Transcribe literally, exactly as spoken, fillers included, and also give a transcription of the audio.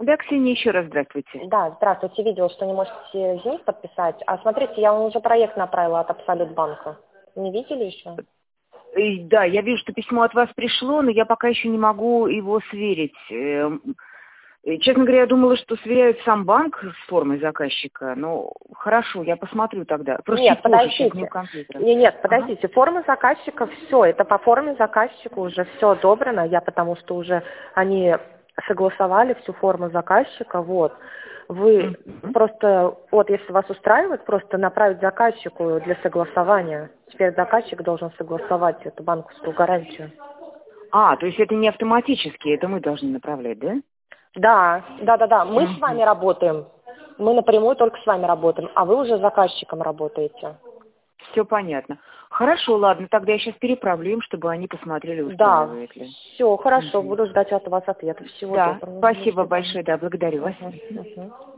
Да, Ксения, еще раз здравствуйте. Да, здравствуйте. Видела, что не можете ЗИН подписать. А смотрите, я вам уже проект направила от Абсолют банка. Не видели еще? И, да, я вижу, что письмо от вас пришло, но я пока еще не могу его сверить. Эм, э, Честно говоря, я думала, что сверяют сам банк с формой заказчика. Ну, хорошо, я посмотрю тогда. Просто Нет, чуть позже, сейчас не у подождите. компьютера. Не, нет, Ага. подождите. Форма заказчика, все, это по форме заказчика уже все одобрено. Я потому что уже они согласовали всю форму заказчика, вот. Вы Мгм. просто, вот если вас устраивает, просто направить заказчику для согласования. Теперь заказчик должен согласовать эту банковскую гарантию. А, то есть это не автоматически, это мы должны направлять, да? Да, да, да, да. Мы с Мгм. вами работаем. Мы напрямую только с вами работаем, а вы уже заказчиком работаете. Все понятно. Хорошо, ладно, тогда я сейчас переправлю им, чтобы они посмотрели, Да, устраивает ли. все, хорошо, Мгм. буду ждать от вас ответа. Всего Да, доброго. До спасибо свидания. большое, да, благодарю вас. Мгм, мгм.